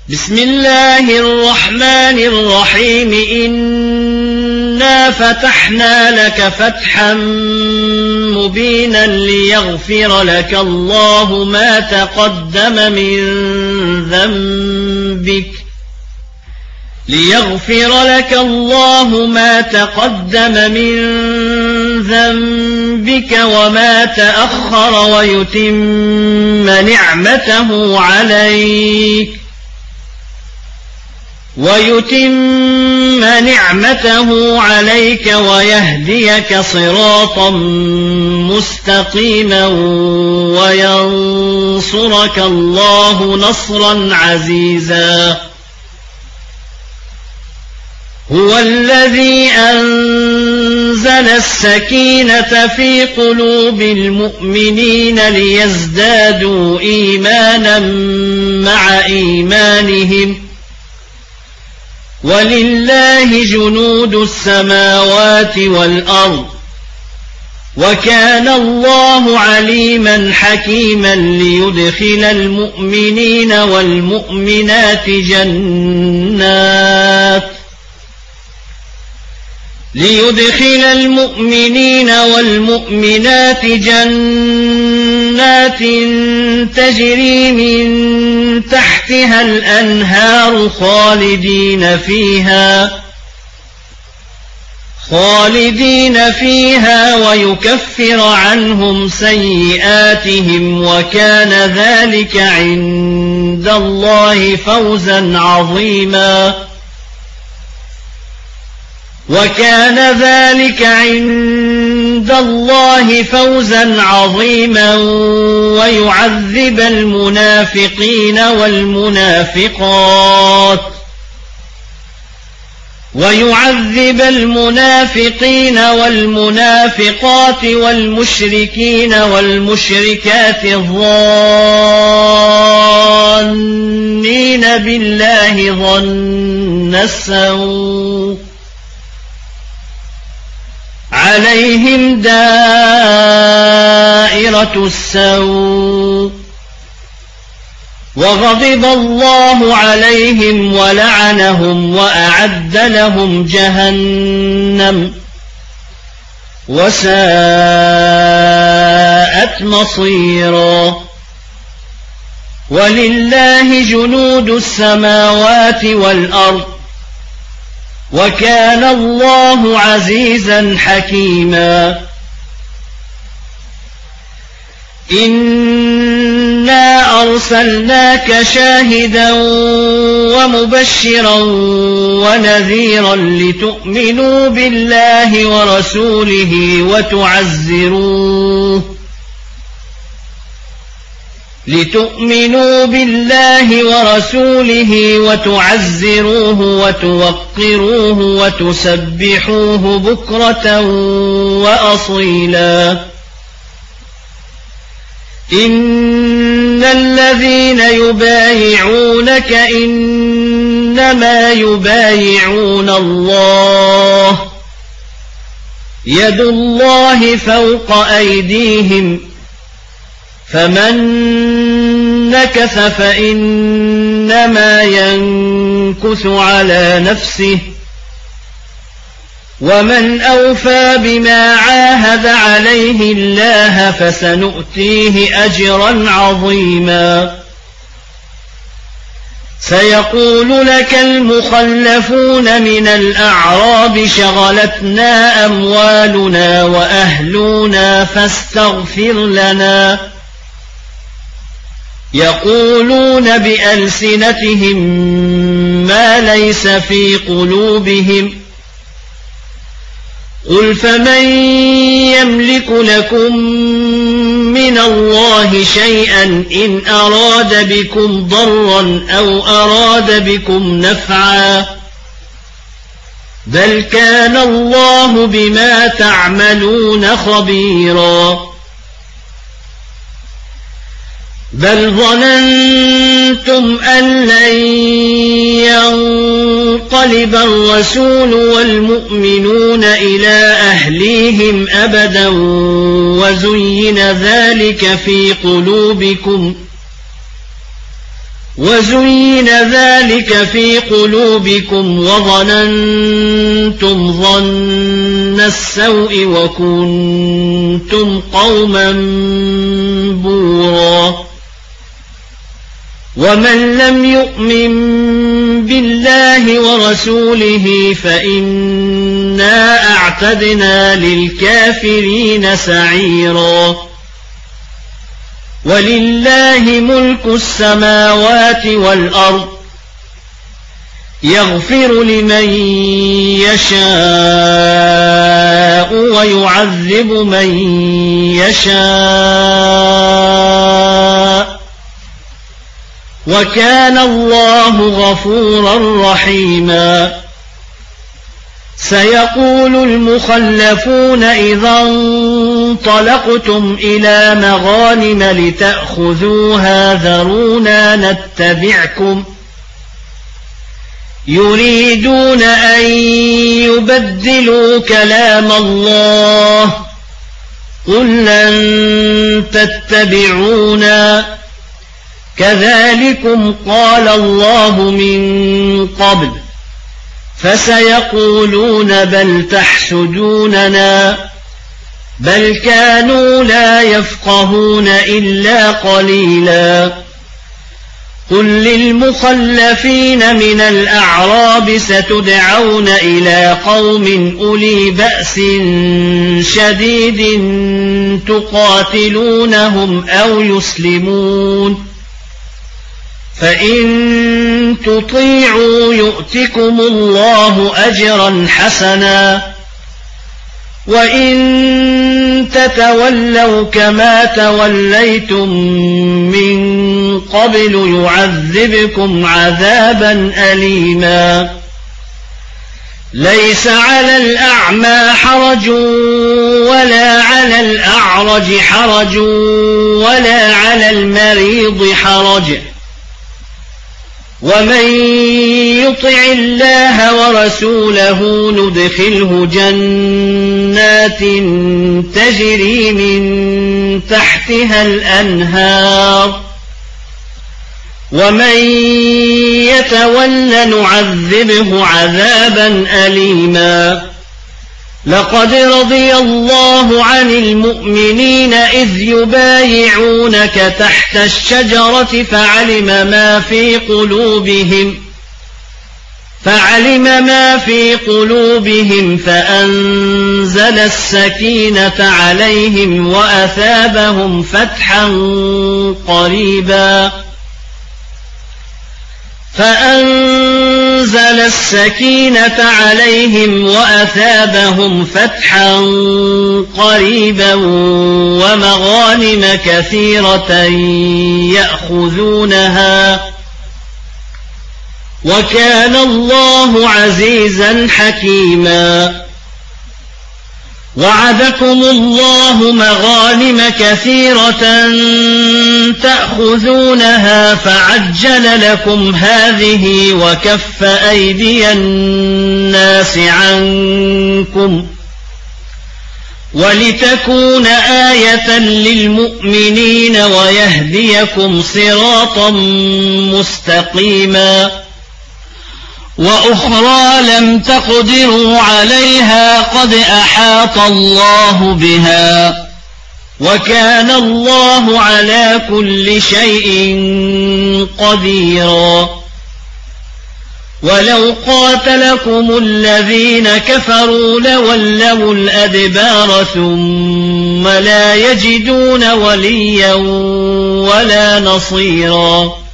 بسم الله الرحمن الرحيم إنا فتحنا لك فتحا مبينا ليغفر لك الله ما تقدم من ذنبك وما تأخر ويتم نعمته عليك ويهديك صراطا مستقيما وينصرك الله نصرا عزيزا. هو الذي أنزل السكينة في قلوب المؤمنين ليزدادوا إيمانا مع إيمانهم ولله جنود السماوات والأرض وكان الله عليما حكيما ليدخل المؤمنين والمؤمنات جنات تجري من تحتها الأنهار خالدين فيها ويكفر عنهم سيئاتهم وكان ذلك عند الله فوزا عظيما ويعذب المنافقين والمنافقات والمشركين والمشركات الظانين بالله ظن السوء عليهم دائرة السوء وغضب الله عليهم ولعنهم وأعد لهم جهنم وساءت مصيرا. ولله جنود السماوات والأرض وكان الله عزيزا حكيما. إنا أرسلناك شاهدا ومبشرا ونذيرا لتؤمنوا بالله ورسوله وتعزروه وتوقروه وتسبحوه بكرة وأصيلا. إن الذين يبايعونك إنما يبايعون الله يد الله فوق أيديهم فمن نكث فإنما ينكث على نفسه ومن أوفى بما عاهد عليه الله فسنؤتيه أجرا عظيما. سيقول لك المخلفون من الأعراب شغلتنا أموالنا وأهلنا فاستغفر لنا يقولون بألسنتهم ما ليس في قلوبهم قل فمن يملك لكم من الله شيئا إن أراد بكم ضرا أو أراد بكم نفعا بل كان الله بما تعملون خبيرا. بل ظننتم أن لن ينقلب الرسول والمؤمنون إلى أهليهم أبدا وزين ذلك في قلوبكم وظننتم ظن السوء وكنتم قوما بورا ومن لم يؤمن بالله ورسوله فإنا أعتدنا للكافرين سعيرا ولله ملك السماوات والأرض يغفر لمن يشاء ويعذب من يشاء وكان الله غفورا رحيما سيقول المخلفون إذا انطلقتم إلى مغانم لتأخذوها ذرونا نتبعكم يريدون أن يبدلوا كلام الله قل لن تتبعونا كذلكم قال الله من قبل فسيقولون بل تحسدوننا بل كانوا لا يفقهون إلا قليلا قل للمخلفين من الأعراب ستدعون إلى قوم أولي بأس شديد تقاتلونهم أو يسلمون فإن تطيعوا يؤتكم الله أجرا حسنا وإن تتولوا كما توليتم من قبل يعذبكم عذابا أليما ليس على الأعمى حرج ولا على الأعرج حرج ولا على المريض حرج ومن يطع الله ورسوله ندخله جنات تجري من تحتها الأنهار ومن يتول نعذبه عذابا أليما لقد رضي الله عن المؤمنين إذ يبايعونك تحت الشجرة فعلم ما في قلوبهم فأنزل السكينة عليهم وأثابهم فتحا قريبا ومغانم كثيرة يأخذونها وكان الله عزيزا حكيما وعدكم الله مغانم كثيرة تأخذونها فعجل لكم هذه وكف أيدي الناس عنكم ولتكون آية للمؤمنين ويهديكم صراطا مستقيما وأخرى لم تقدروا عليها قد أحاط الله بها وكان الله على كل شيء قديرا ولو قاتلكم الذين كفروا لولوا الأدبار ثم لا يجدون وليا ولا نصيرا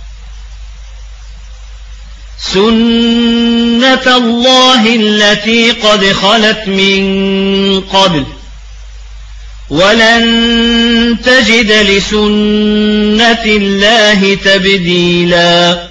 سنة الله التي قد خلت من قبل ولن تجد لسنة الله تبديلا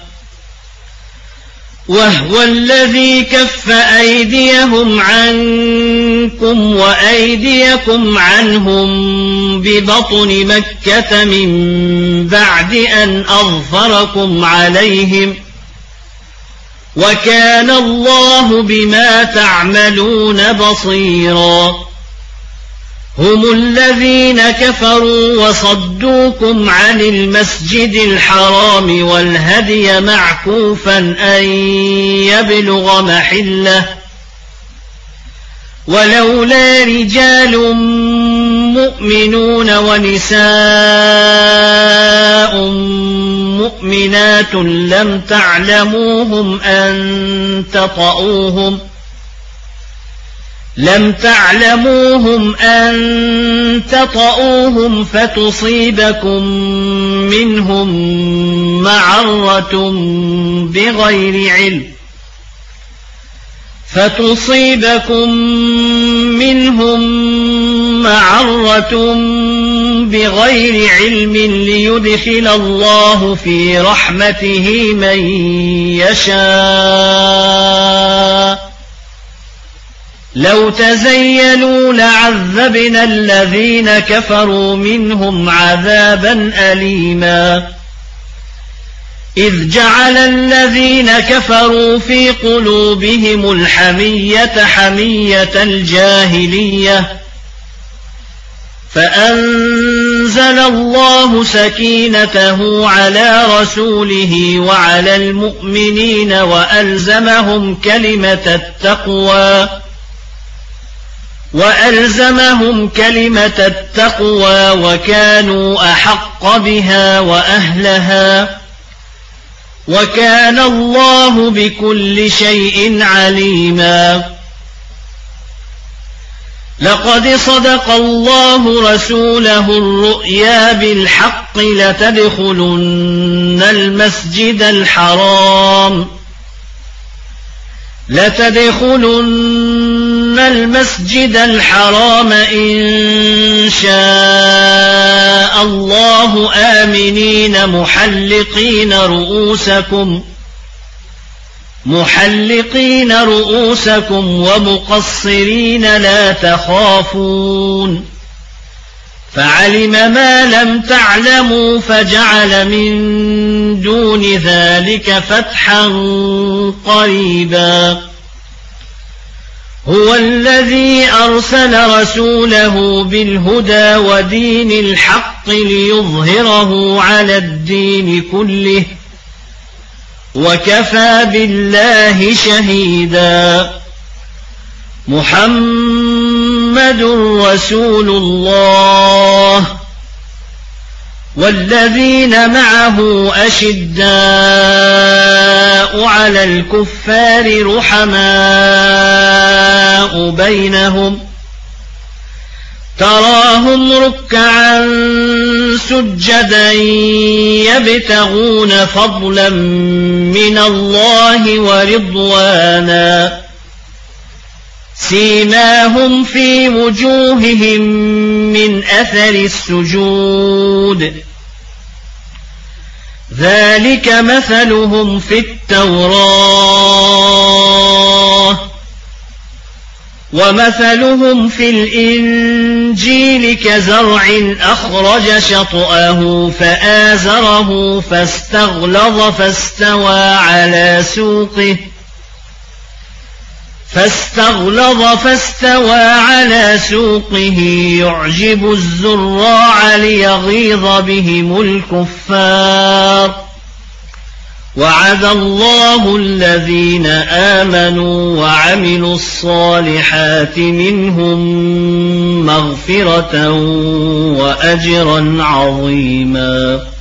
وهو الذي كف أيديهم عنكم وأيديكم عنهم ببطن مكة من بعد أن أظفركم عليهم وكان الله بما تعملون بصيرا هم الذين كفروا وصدوكم عن المسجد الحرام والهدي معكوفا أن يبلغ محله ولولا رجال مؤمنون ونساء مؤمنات لم تعلموهم أن تطؤوهم فتصيبكم منهم معرة بغير علم ليدخل الله في رحمته من يشاء لو تزيلوا لعذبنا الذين كفروا منهم عذابا أليما إذ جعل الذين كفروا في قلوبهم الحمية حمية الجاهلية فأنزل الله سكينته على رسوله وعلى المؤمنين وألزمهم كلمة التقوى وكانوا أحق بها وأهلها وكان الله بكل شيء عليما لقد صدق الله رسوله الرؤيا بالحق لتدخلن المسجد الحرام إن شاء الله آمنين محلقين رؤوسكم ومقصرين لا تخافون فعلم ما لم تعلموا فجعل من دون ذلك فتحا قريبا هو الذي أرسل رسوله بالهدى ودين الحق ليظهره على الدين كله وكفى بالله شهيدا محمد رسول الله والذين معه أشداء على الكفار رحماء بينهم تراهم ركعا سجدا يبتغون فضلا من الله ورضوانا سيماهم في وجوههم من أثر السجود ذلك مثلهم في التوراة ومثلهم في الإنجيل كزرع أخرج شطأه فآزره فاستغلظ فاستوى على سوقه يعجب الزراع ليغيظ بهم الكفار وعد الله الذين آمنوا وعملوا الصالحات منهم مغفرة وأجرا عظيما